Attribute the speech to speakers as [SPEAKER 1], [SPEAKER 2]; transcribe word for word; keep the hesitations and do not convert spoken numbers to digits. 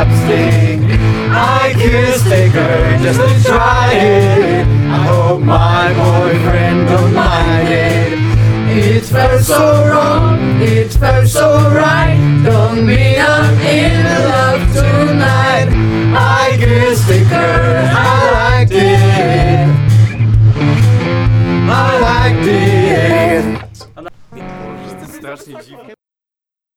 [SPEAKER 1] chapstick. I kissed a girl just to try it. I hope my boyfriend don't mind it. It felt so wrong, it felt so right. Don't mean I'm in love tonight. I kissed a girl, I liked it. I liked it.
[SPEAKER 2] Strasznie dziwne.